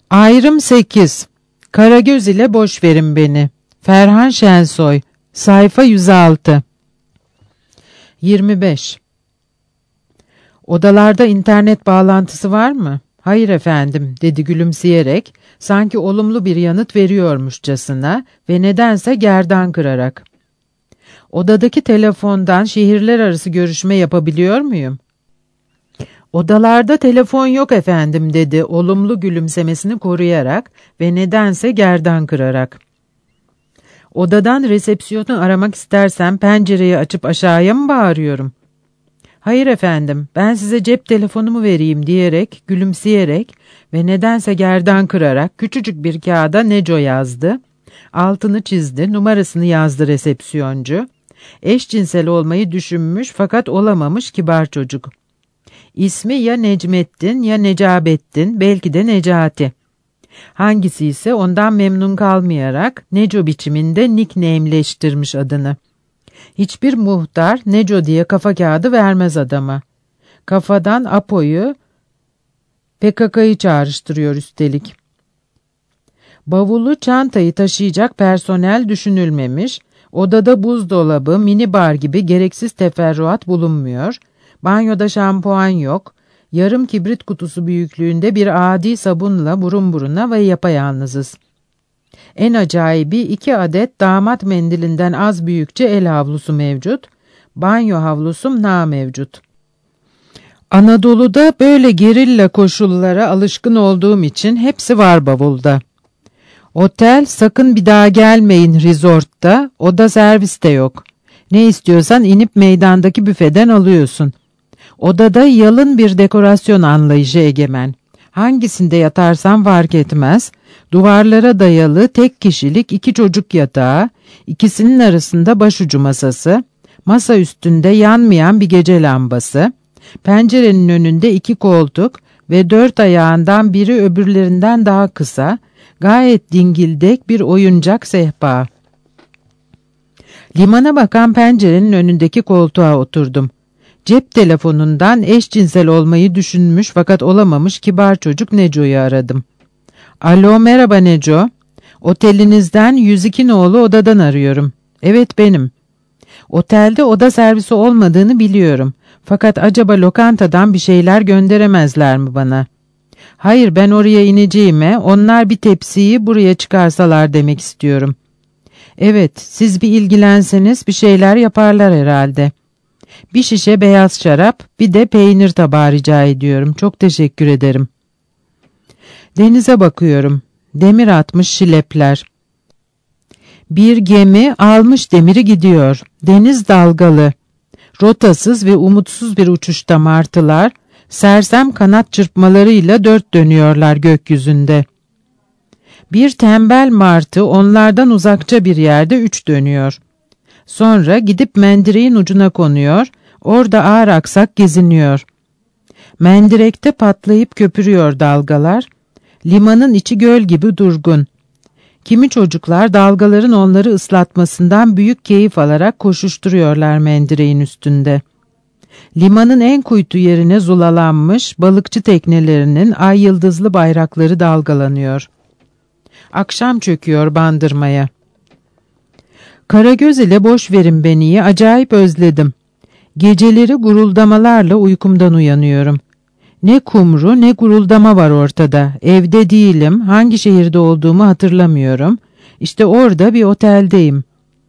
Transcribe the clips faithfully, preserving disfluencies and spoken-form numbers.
Ayrım sekiz. Karagöz ile boş verin beni. Ferhan Şensoy. Sayfa yüz altı. yirmi beş. Odalarda internet bağlantısı var mı? Hayır efendim, dedi gülümseyerek, sanki olumlu bir yanıt veriyormuşçasına ve nedense gerdan kırarak. Odadaki telefondan şehirler arası görüşme yapabiliyor muyum? Odalarda telefon yok efendim, dedi olumlu gülümsemesini koruyarak ve nedense gerdan kırarak. Odadan resepsiyonu aramak istersem pencereyi açıp aşağıya mı bağırıyorum? Hayır efendim, ben size cep telefonumu vereyim diyerek, gülümseyerek ve nedense gerdan kırarak küçücük bir kağıda Neco yazdı. Altını çizdi, numarasını yazdı resepsiyoncu. Eşcinsel olmayı düşünmüş fakat olamamış kibar çocuk. İsmi ya Necmettin ya Necabettin, belki de Necati. Hangisi ise ondan memnun kalmayarak Neco biçiminde nickname'leştirmiş adını. Hiçbir muhtar Neco diye kafa kağıdı vermez adama. Kafadan Apo'yu, P K K'yı çağrıştırıyor üstelik. Bavulu, çantayı taşıyacak personel düşünülmemiş, odada buzdolabı, mini bar gibi gereksiz teferruat bulunmuyor, banyoda şampuan yok, yarım kibrit kutusu büyüklüğünde bir adi sabunla burun buruna ve yapayalnızız. En acayibi iki adet damat mendilinden az büyükçe el havlusu mevcut, banyo havlusum na mevcut. Anadolu'da böyle gerilla koşullara alışkın olduğum için hepsi var bavulda. Otel sakın bir daha gelmeyin resortta, oda serviste yok. Ne istiyorsan inip meydandaki büfeden alıyorsun. Odada yalın bir dekorasyon anlayışı egemen. Hangisinde yatarsan fark etmez, duvarlara dayalı tek kişilik iki çocuk yatağı, ikisinin arasında başucu masası, masa üstünde yanmayan bir gece lambası, pencerenin önünde iki koltuk ve dört ayağından biri öbürlerinden daha kısa, gayet dingildek bir oyuncak sehpa. Limana bakan pencerenin önündeki koltuğa oturdum. Cep telefonundan eşcinsel olmayı düşünmüş fakat olamamış kibar çocuk Neco'yu aradım. Alo, merhaba Neco. Otelinizden yüz iki nolu odadan arıyorum. Evet, benim. Otelde oda servisi olmadığını biliyorum. Fakat acaba lokantadan bir şeyler gönderemezler mi bana? Hayır, ben oraya ineceğime onlar bir tepsiyi buraya çıkarsalar demek istiyorum. Evet, siz bir ilgilenseniz bir şeyler yaparlar herhalde. Bir şişe beyaz şarap, bir de peynir tabağı rica ediyorum. Çok teşekkür ederim. Denize bakıyorum. Demir atmış şilepler. Bir gemi almış demiri gidiyor. Deniz dalgalı. Rotasız ve umutsuz bir uçuşta martılar, sersem kanat çırpmalarıyla dört dönüyorlar gökyüzünde. Bir tembel martı onlardan uzakça bir yerde üç dönüyor. Sonra gidip mendireğin ucuna konuyor, orada ağır aksak geziniyor. Mendirekte patlayıp köpürüyor dalgalar, limanın içi göl gibi durgun. Kimi çocuklar dalgaların onları ıslatmasından büyük keyif alarak koşuşturuyorlar mendireğin üstünde. Limanın en kuytu yerine zulalanmış balıkçı teknelerinin ay yıldızlı bayrakları dalgalanıyor. Akşam çöküyor bandırmaya. Karagöz ile boş verin beni'yi acayip özledim. Geceleri guruldamalarla uykumdan uyanıyorum. Ne kumru ne guruldama var ortada. Evde değilim, hangi şehirde olduğumu hatırlamıyorum. İşte orada bir oteldeyim.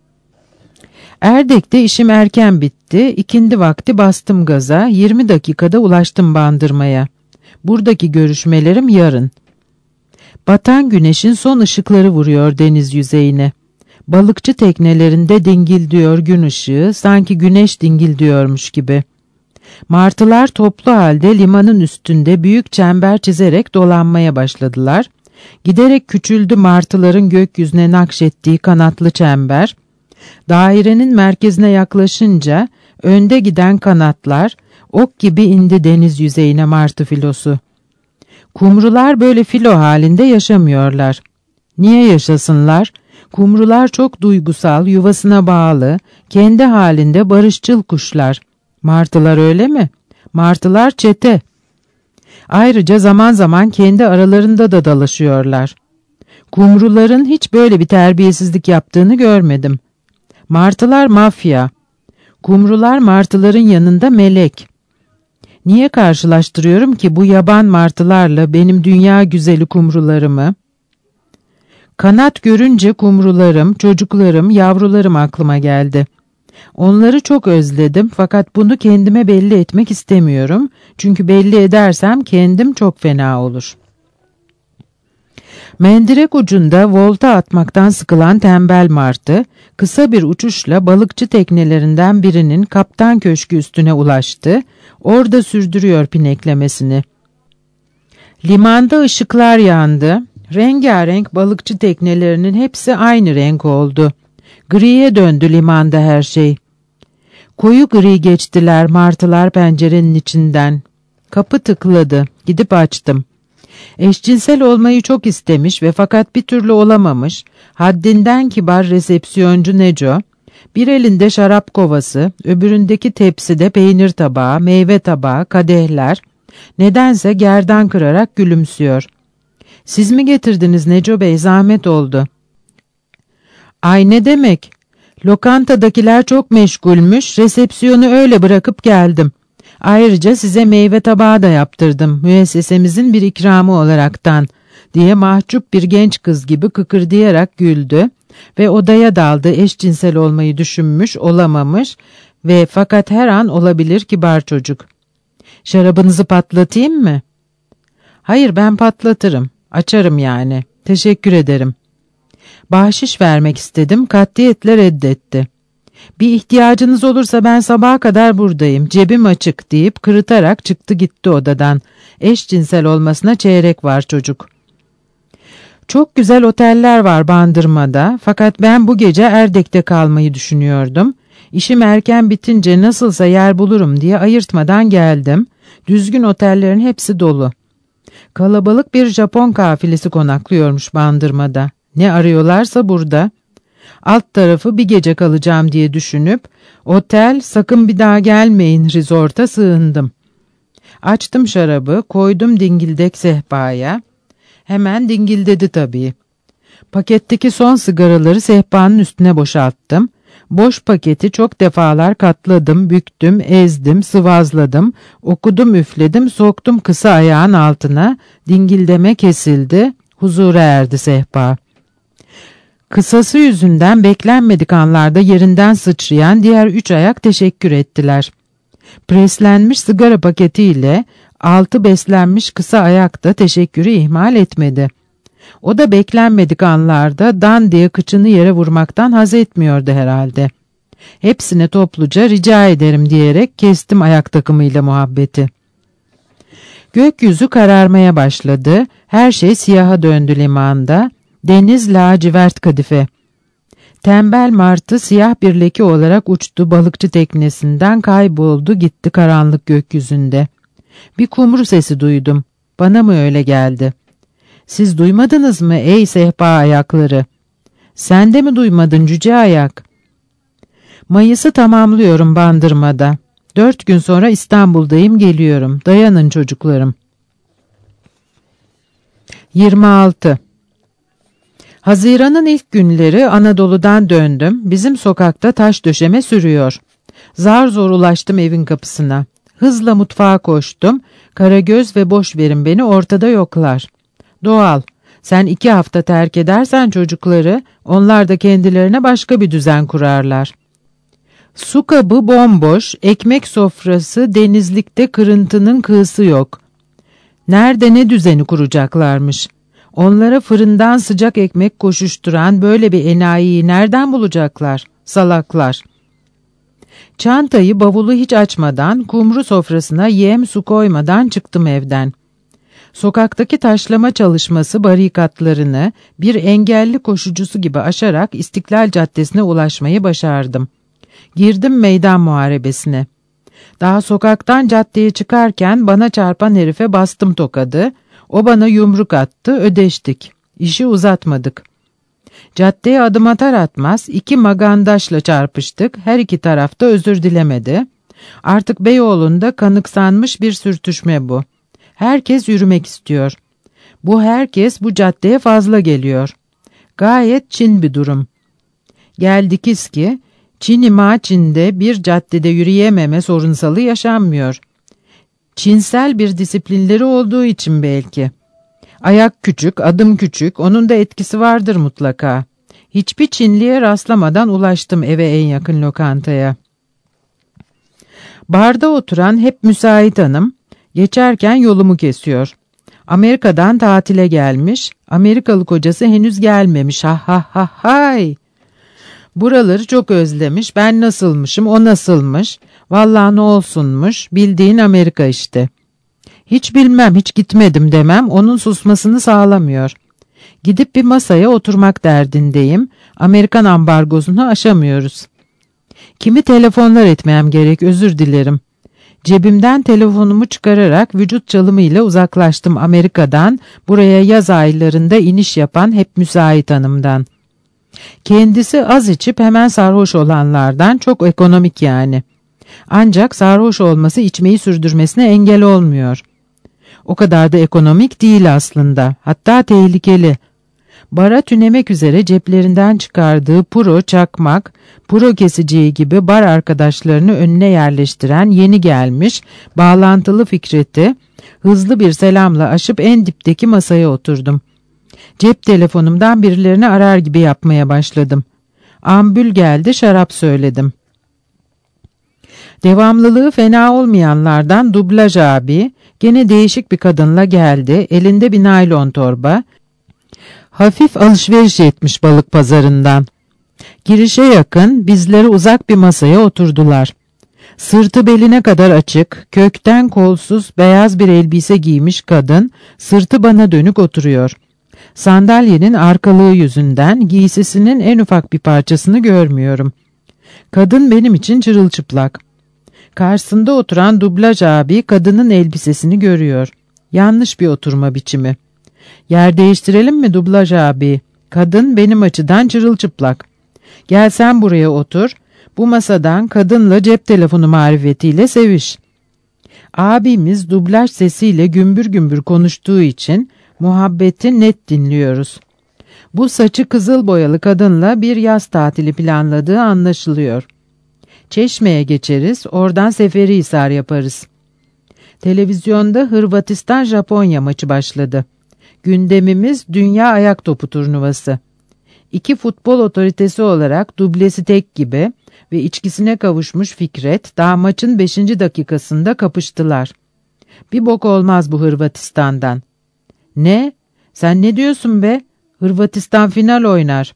Erdek'te işim erken bitti. İkindi vakti bastım gaza. yirmi dakikada ulaştım bandırmaya. Buradaki görüşmelerim yarın. Batan güneşin son ışıkları vuruyor deniz yüzeyine. Balıkçı teknelerinde dingildiyor gün ışığı, sanki güneş dingildiyormuş gibi. Martılar toplu halde limanın üstünde büyük çember çizerek dolanmaya başladılar. Giderek küçüldü martıların gökyüzüne nakşettiği kanatlı çember. Dairenin merkezine yaklaşınca önde giden kanatlar ok gibi indi deniz yüzeyine martı filosu. Kumrular böyle filo halinde yaşamıyorlar. Niye yaşasınlar? Kumrular çok duygusal, yuvasına bağlı, kendi halinde barışçıl kuşlar. Martılar öyle mi? Martılar çete. Ayrıca zaman zaman kendi aralarında da dalaşıyorlar. Kumruların hiç böyle bir terbiyesizlik yaptığını görmedim. Martılar mafya. Kumrular martıların yanında melek. Niye karşılaştırıyorum ki bu yaban martılarla benim dünya güzeli kumrularımı? Kanat görünce kumrularım, çocuklarım, yavrularım aklıma geldi. Onları çok özledim fakat bunu kendime belli etmek istemiyorum. Çünkü belli edersem kendim çok fena olur. Mendirek ucunda volta atmaktan sıkılan tembel martı, kısa bir uçuşla balıkçı teknelerinden birinin kaptan köşkü üstüne ulaştı, orada sürdürüyor pineklemesini. Limanda ışıklar yandı, rengarenk balıkçı teknelerinin hepsi aynı renk oldu. Griye döndü limanda her şey. Koyu gri geçtiler martılar pencerenin içinden. Kapı tıkladı, gidip açtım. Eşcinsel olmayı çok istemiş ve fakat bir türlü olamamış, haddinden kibar resepsiyoncu Neco, bir elinde şarap kovası, öbüründeki tepside peynir tabağı, meyve tabağı, kadehler, nedense gerdan kırarak gülümsüyor. "Siz mi getirdiniz Neco Bey, zahmet oldu." "Ay ne demek, lokantadakiler çok meşgulmüş, resepsiyonu öyle bırakıp geldim. Ayrıca size meyve tabağı da yaptırdım, müessesemizin bir ikramı olaraktan," diye mahcup bir genç kız gibi kıkırdayarak güldü ve odaya daldı. Eşcinsel olmayı düşünmüş, olamamış ve fakat her an olabilir kibar çocuk. "Şarabınızı patlatayım mı?" "Hayır, ben patlatırım, açarım yani, teşekkür ederim." Bahşiş vermek istedim, katiyetle reddetti. "Bir ihtiyacınız olursa ben sabaha kadar buradayım, cebim açık," deyip kırıtarak çıktı gitti odadan. Eşcinsel olmasına çeyrek var çocuk. Çok güzel oteller var Bandırma'da fakat ben bu gece Erdek'te kalmayı düşünüyordum. İşim erken bitince nasılsa yer bulurum diye ayırtmadan geldim. Düzgün otellerin hepsi dolu. Kalabalık bir Japon kafilesi konaklıyormuş Bandırma'da. Ne arıyorlarsa burada. Alt tarafı bir gece kalacağım diye düşünüp otel sakın bir daha gelmeyin resort'a sığındım. Açtım şarabı, koydum dingildek sehpaya. Hemen dingildedi tabii. Paketteki son sigaraları sehpanın üstüne boşalttım. Boş paketi çok defalar katladım, büktüm, ezdim, sıvazladım, okudum, üfledim, soktum kısa ayağın altına. Dingildeme kesildi, huzura erdi sehpa. Kısası yüzünden beklenmedik anlarda yerinden sıçrayan diğer üç ayak teşekkür ettiler. Preslenmiş sigara paketiyle altı beslenmiş kısa ayak da teşekkürü ihmal etmedi. O da beklenmedik anlarda dan diye kıçını yere vurmaktan haz etmiyordu herhalde. Hepsine topluca rica ederim diyerek kestim ayak takımıyla muhabbeti. Gökyüzü kararmaya başladı, her şey siyaha döndü limanda. Deniz lacivert kadife. Tembel martı siyah bir leke olarak uçtu balıkçı teknesinden, kayboldu gitti karanlık gökyüzünde. Bir kumru sesi duydum. Bana mı öyle geldi? Siz duymadınız mı ey sehpa ayakları? Sen de mi duymadın cüce ayak? Mayıs'ı tamamlıyorum Bandırma'da. Dört gün sonra İstanbul'dayım, geliyorum. Dayanın çocuklarım. yirmi altı Haziran'ın ilk günleri Anadolu'dan döndüm. Bizim sokakta taş döşeme sürüyor. Zar zor ulaştım evin kapısına. Hızla mutfağa koştum. Karagöz ve boş verin beni ortada yoklar. Doğal. Sen iki hafta terk edersen çocukları, onlar da kendilerine başka bir düzen kurarlar. Su kabı bomboş, ekmek sofrası denizlikte kırıntının kığısı yok. Nerede ne düzeni kuracaklarmış? Onlara fırından sıcak ekmek koşuşturan böyle bir enayiyi nereden bulacaklar? Salaklar. Çantayı, bavulu hiç açmadan, kumru sofrasına yem su koymadan çıktım evden. Sokaktaki taşlama çalışması barikatlarını bir engelli koşucusu gibi aşarak İstiklal Caddesi'ne ulaşmayı başardım. Girdim meydan muharebesine. Daha sokaktan caddeye çıkarken bana çarpan herife bastım tokadı. O bana yumruk attı, ödeştik. İşi uzatmadık. Caddeye adım atar atmaz iki magandaşla çarpıştık. Her iki tarafta özür dilemedi. Artık Beyoğlu'nda kanıksanmış bir sürtüşme bu. Herkes yürümek istiyor. Bu herkes bu caddeye fazla geliyor. Gayet Çin bir durum. Geldikiz ki Çin-i Maçin'de bir caddede yürüyememe sorunsalı yaşanmıyor. Çinsel bir disiplinleri olduğu için belki. Ayak küçük, adım küçük, onun da etkisi vardır mutlaka. Hiçbir Çinliye rastlamadan ulaştım eve en yakın lokantaya. Barda oturan hep müsait hanım, geçerken yolumu kesiyor. Amerika'dan tatile gelmiş, Amerikalı kocası henüz gelmemiş, ha ha ha hay. Buraları çok özlemiş, ben nasılmışım, o nasılmış, vallahi ne olsunmuş, bildiğin Amerika işte. Hiç bilmem, hiç gitmedim demem, onun susmasını sağlamıyor. Gidip bir masaya oturmak derdindeyim, Amerikan ambargosunu aşamıyoruz. Kimi telefonlar etmem gerek, özür dilerim. Cebimden telefonumu çıkararak vücut çalımı ile uzaklaştım Amerika'dan, buraya yaz aylarında iniş yapan hep müsait hanımdan. Kendisi az içip hemen sarhoş olanlardan, çok ekonomik yani. Ancak sarhoş olması içmeyi sürdürmesine engel olmuyor. O kadar da ekonomik değil aslında, hatta tehlikeli. Bara tünemek üzere ceplerinden çıkardığı puro çakmak, puro kesiciği gibi bar arkadaşlarını önüne yerleştiren yeni gelmiş, bağlantılı Fikret'i hızlı bir selamla aşıp en dipteki masaya oturdum. Cep telefonumdan birilerini arar gibi yapmaya başladım. Ambül geldi, şarap söyledim. Devamlılığı fena olmayanlardan dublaj abi, gene değişik bir kadınla geldi, elinde bir naylon torba, hafif alışveriş etmiş balık pazarından. Girişe yakın, bizlere uzak bir masaya oturdular. Sırtı beline kadar açık, kökten kolsuz beyaz bir elbise giymiş kadın, sırtı bana dönük oturuyor. Sandalyenin arkalığı yüzünden giysisinin en ufak bir parçasını görmüyorum. Kadın benim için çırılçıplak. Karşısında oturan dublaj abi kadının elbisesini görüyor. Yanlış bir oturma biçimi. Yer değiştirelim mi dublaj abi? Kadın benim açıdan çırılçıplak. Gel sen buraya otur. Bu masadan kadınla cep telefonu marifetiyle seviş. Abimiz dublaj sesiyle gümbür gümbür konuştuğu için muhabbeti net dinliyoruz. Bu saçı kızıl boyalı kadınla bir yaz tatili planladığı anlaşılıyor. Çeşme'ye geçeriz, oradan Seferihisar yaparız. Televizyonda Hırvatistan-Japonya maçı başladı. Gündemimiz Dünya Ayak Topu Turnuvası. İki futbol otoritesi olarak dublesi tek gibi ve içkisine kavuşmuş Fikret daha maçın beşinci dakikasında kapıştılar. Bir bok olmaz bu Hırvatistan'dan. Ne? Sen ne diyorsun be? Hırvatistan final oynar.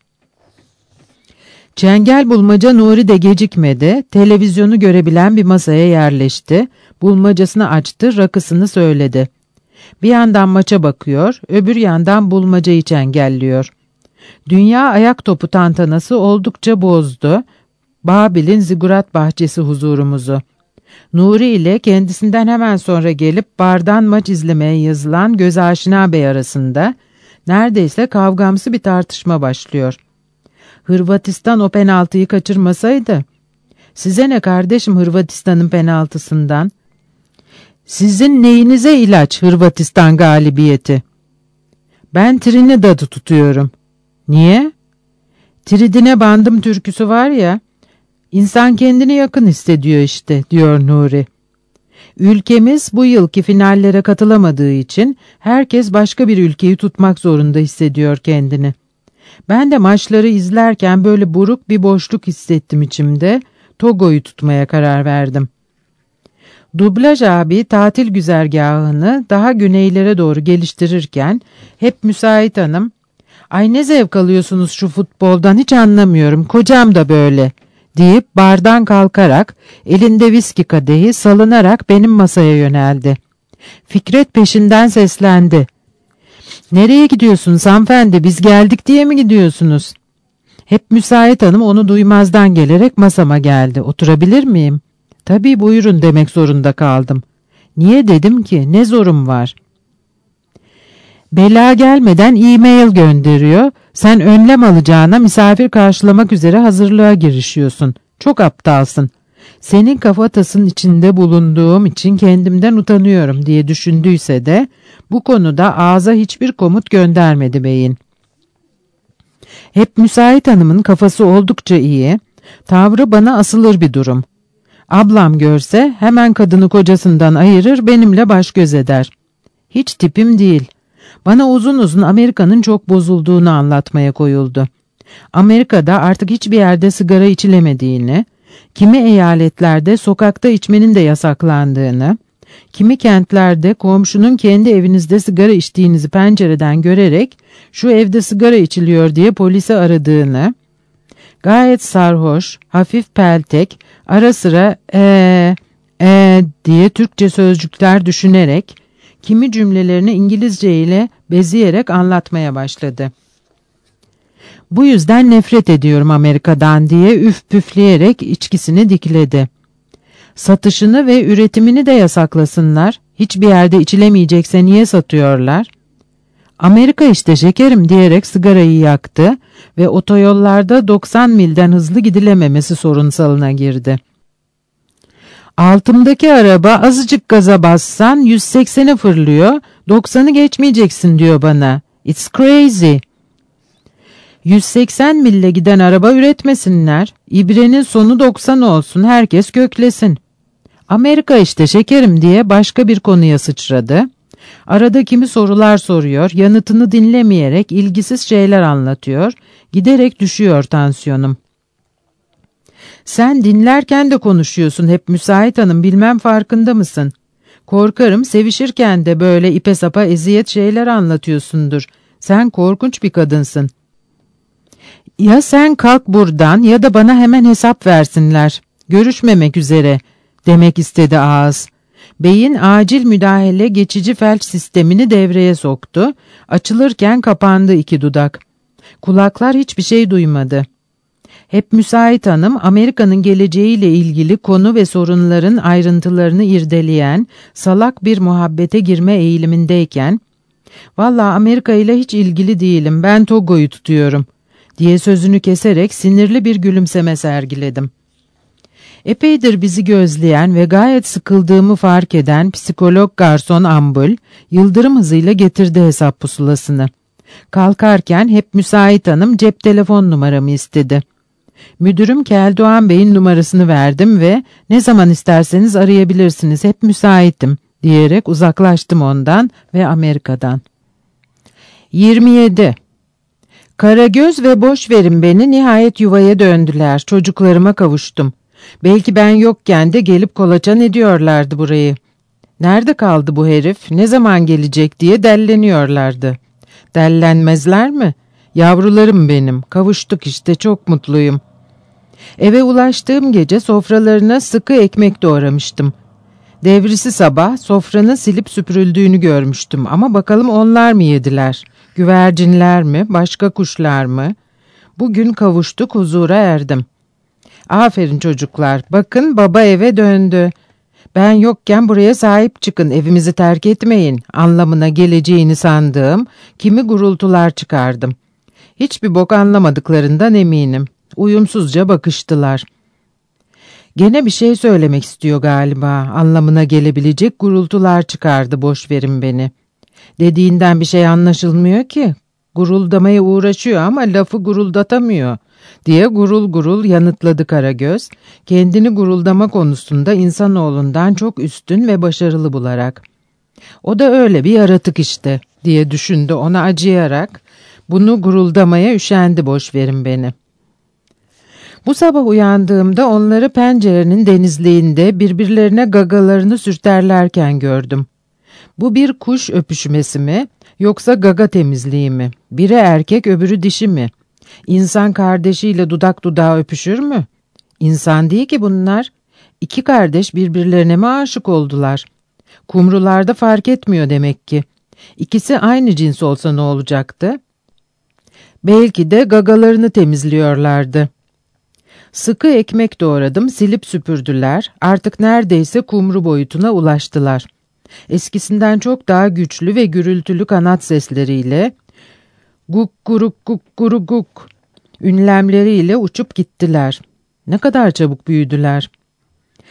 Çengel bulmaca Nuri de gecikmedi, televizyonu görebilen bir masaya yerleşti, bulmacasını açtı, rakısını söyledi. Bir yandan maça bakıyor, öbür yandan bulmacayı çengelliyor. Dünya ayak topu tantanası oldukça bozdu, Babil'in zigurat bahçesi huzurumuzu. Nuri ile kendisinden hemen sonra gelip bardan maç izlemeye yazılan Gözaşina Bey arasında neredeyse kavgamsı bir tartışma başlıyor. Hırvatistan o penaltıyı kaçırmasaydı, size ne kardeşim Hırvatistan'ın penaltısından? Sizin neyinize ilaç Hırvatistan galibiyeti? Ben Trinidad'ı tutuyorum. Niye? Tridine bandım türküsü var ya, insan kendini yakın hissediyor işte, diyor Nuri. Ülkemiz bu yılki finallere katılamadığı için herkes başka bir ülkeyi tutmak zorunda hissediyor kendini. Ben de maçları izlerken böyle buruk bir boşluk hissettim içimde, Togo'yu tutmaya karar verdim. Dublaj abi tatil güzergahını daha güneylere doğru geliştirirken hep müsait hanım, "Ay ne zevk alıyorsunuz şu futboldan, hiç anlamıyorum, kocam da böyle," deyip bardan kalkarak elinde viski kadehi salınarak benim masaya yöneldi. Fikret peşinden seslendi. "Nereye gidiyorsunuz hanımefendi, biz geldik diye mi gidiyorsunuz?" Hep müsait hanım onu duymazdan gelerek masama geldi. "Oturabilir miyim?" "Tabii buyurun," demek zorunda kaldım. "Niye?" dedim ki, "ne zorum var?" "Bela gelmeden e-mail gönderiyor. Sen önlem alacağına misafir karşılamak üzere hazırlığa girişiyorsun. Çok aptalsın. Senin kafatasının içinde bulunduğum için kendimden utanıyorum diye düşündüyse de bu konuda ağza hiçbir komut göndermedi beyin. Hep Müsait Hanım'ın kafası oldukça iyi, tavrı bana asılır bir durum. Ablam görse hemen kadını kocasından ayırır, benimle baş göz eder. Hiç tipim değil. Bana uzun uzun Amerika'nın çok bozulduğunu anlatmaya koyuldu. Amerika'da artık hiçbir yerde sigara içilemediğini, kimi eyaletlerde sokakta içmenin de yasaklandığını, kimi kentlerde komşunun kendi evinizde sigara içtiğinizi pencereden görerek şu evde sigara içiliyor diye polisi aradığını, gayet sarhoş, hafif peltek, ara sıra eee eee diye Türkçe sözcükler düşünerek, kimi cümlelerini İngilizce ile bezeyerek anlatmaya başladı. Bu yüzden nefret ediyorum Amerika'dan diye üf püfleyerek içkisini dikledi. Satışını ve üretimini de yasaklasınlar. Hiçbir yerde içilemeyecekse niye satıyorlar? Amerika işte şekerim diyerek sigarayı yaktı ve otoyollarda doksan milden hızlı gidilememesi sorunsalına girdi. Altımdaki araba azıcık gaza bassan yüz seksene fırlıyor, doksanı geçmeyeceksin diyor bana. It's crazy. yüz seksen mille giden araba üretmesinler, ibrenin sonu doksan olsun, herkes köklesin. Amerika işte şekerim diye başka bir konuya sıçradı. Arada kimi sorular soruyor, yanıtını dinlemeyerek ilgisiz şeyler anlatıyor, giderek düşüyor tansiyonum. Sen dinlerken de konuşuyorsun hep Müsait Hanım, bilmem farkında mısın? Korkarım sevişirken de böyle ipe sapa eziyet şeyler anlatıyorsundur. Sen korkunç bir kadınsın. Ya sen kalk buradan ya da bana hemen hesap versinler. Görüşmemek üzere demek istedi ağız. Beyin acil müdahale geçici felç sistemini devreye soktu. Açılırken kapandı iki dudak. Kulaklar hiçbir şey duymadı. Hep Müsait Hanım Amerika'nın geleceğiyle ilgili konu ve sorunların ayrıntılarını irdeleyen salak bir muhabbete girme eğilimindeyken "Vallahi Amerika ile hiç ilgili değilim, ben Togo'yu tutuyorum" diye sözünü keserek sinirli bir gülümseme sergiledim. Epeydir bizi gözleyen ve gayet sıkıldığımı fark eden psikolog garson Ambul, yıldırım hızıyla getirdi hesap pusulasını. Kalkarken hep Müsait Hanım cep telefon numaramı istedi. Müdürüm Keldoğan Bey'in numarasını verdim ve "Ne zaman isterseniz arayabilirsiniz, hep müsaitim" diyerek uzaklaştım ondan ve Amerika'dan. yirmi yedi. Karagöz ve boş verin beni nihayet yuvaya döndüler. Çocuklarıma kavuştum. Belki ben yokken de gelip kolaçan ediyorlardı burayı. Nerede kaldı bu herif, ne zaman gelecek diye delleniyorlardı. Dellenmezler mi? Yavrularım benim, kavuştuk işte, çok mutluyum. Eve ulaştığım gece sofralarına sıkı ekmek doğramıştım. Devrisi sabah sofranın silip süpürüldüğünü görmüştüm ama bakalım onlar mı yediler? Güvercinler mi, başka kuşlar mı? Bugün kavuştuk, huzura erdim. Aferin çocuklar, bakın baba eve döndü. Ben yokken buraya sahip çıkın, evimizi terk etmeyin anlamına geleceğini sandığım kimi gurultular çıkardım. Hiçbir bok anlamadıklarından eminim. Uyumsuzca bakıştılar. Gene bir şey söylemek istiyor galiba, anlamına gelebilecek gurultular çıkardı, boş verin beni. Dediğinden bir şey anlaşılmıyor ki. Guruldamaya uğraşıyor ama lafı guruldatamıyor diye gurul gurul yanıtladı Karagöz, kendini guruldama konusunda insanoğlundan çok üstün ve başarılı bularak. O da öyle bir yaratık işte diye düşündü ona acıyarak. Bunu guruldamaya üşendi, boş verin beni. Bu sabah uyandığımda onları pencerenin denizliğinde birbirlerine gagalarını sürterlerken gördüm. Bu bir kuş öpüşmesi mi yoksa gaga temizliği mi? Biri erkek öbürü dişi mi? İnsan kardeşiyle dudak dudağa öpüşür mü? İnsan değil ki bunlar. İki kardeş birbirlerine mi aşık oldular? Kumrularda fark etmiyor demek ki. İkisi aynı cins olsa ne olacaktı? Belki de gagalarını temizliyorlardı. Sıkı ekmek doğradım, silip süpürdüler, artık neredeyse kumru boyutuna ulaştılar. Eskisinden çok daha güçlü ve gürültülü kanat sesleriyle guk guruk guk guru guk ünlemleriyle uçup gittiler. Ne kadar çabuk büyüdüler.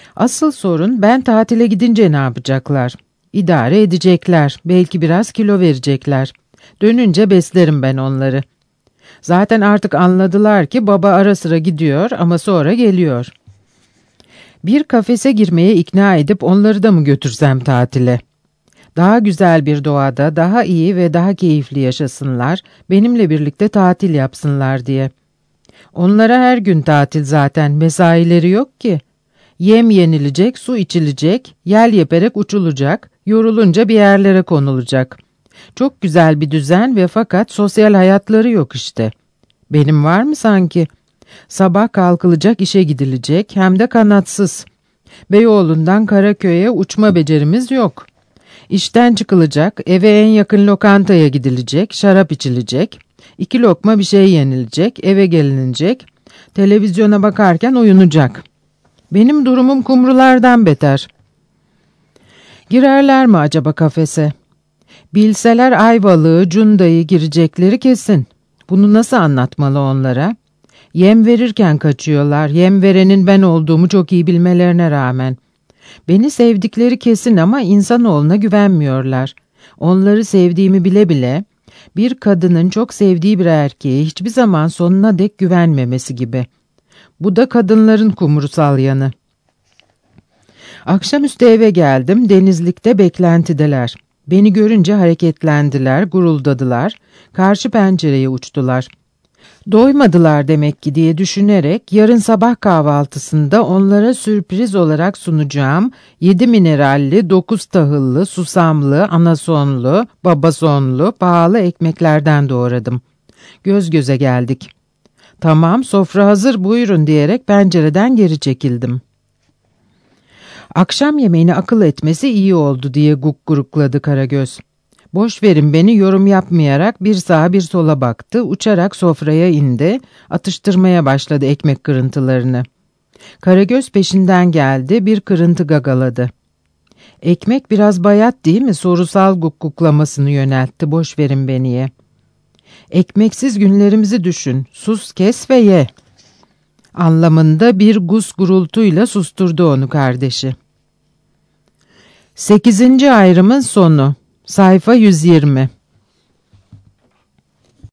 Asıl sorun ben tatile gidince ne yapacaklar? İdare edecekler, belki biraz kilo verecekler. Dönünce beslerim ben onları. Zaten artık anladılar ki baba ara sıra gidiyor ama sonra geliyor. Bir kafese girmeye ikna edip onları da mı götürsem tatile? Daha güzel bir doğada, daha iyi ve daha keyifli yaşasınlar, benimle birlikte tatil yapsınlar diye. Onlara her gün tatil zaten, mesaileri yok ki. Yem yenilecek, su içilecek, yel yeperek uçulacak, yorulunca bir yerlere konulacak. Çok güzel bir düzen ve fakat sosyal hayatları yok işte. Benim var mı sanki? Sabah kalkılacak, işe gidilecek, hem de kanatsız. Beyoğlu'ndan Karaköy'e uçma becerimiz yok. İşten çıkılacak, eve en yakın lokantaya gidilecek, şarap içilecek, iki lokma bir şey yenilecek, eve gelinecek, televizyona bakarken uyunacak. Benim durumum kumrulardan beter. Girerler mi acaba kafese? Bilseler Ayvalık'ı, Cunda'yı girecekleri kesin. Bunu nasıl anlatmalı onlara? Yem verirken kaçıyorlar, yem verenin ben olduğumu çok iyi bilmelerine rağmen. Beni sevdikleri kesin ama insanoğluna güvenmiyorlar. Onları sevdiğimi bile bile, bir kadının çok sevdiği bir erkeğe hiçbir zaman sonuna dek güvenmemesi gibi. Bu da kadınların kumrusal yanı. Akşamüstü eve geldim, Denizlik'te beklentideler. Beni görünce hareketlendiler, guruldadılar, karşı pencereye uçtular. Doymadılar demek ki diye düşünerek yarın sabah kahvaltısında onlara sürpriz olarak sunacağım yedi mineralli, dokuz tahıllı, susamlı, anasonlu, babasonlu, pahalı ekmeklerden doğradım. Göz göze geldik. Tamam, sofra hazır, buyurun diyerek pencereden geri çekildim. Akşam yemeğini akıl etmesi iyi oldu diye gukgurukladı Karagöz. Boş verin beni, yorum yapmayarak bir sağa bir sola baktı, uçarak sofraya indi, atıştırmaya başladı ekmek kırıntılarını. Karagöz peşinden geldi, bir kırıntı gagaladı. Ekmek biraz bayat değil mi? Sorusal gukguklamasını yöneltti, boş verin beniye. Ekmeksiz günlerimizi düşün, sus kes ve ye. Anlamında bir gus gurultuyla susturdu onu kardeşi. Sekizinci ayrımın sonu. Sayfa yüz yirmi.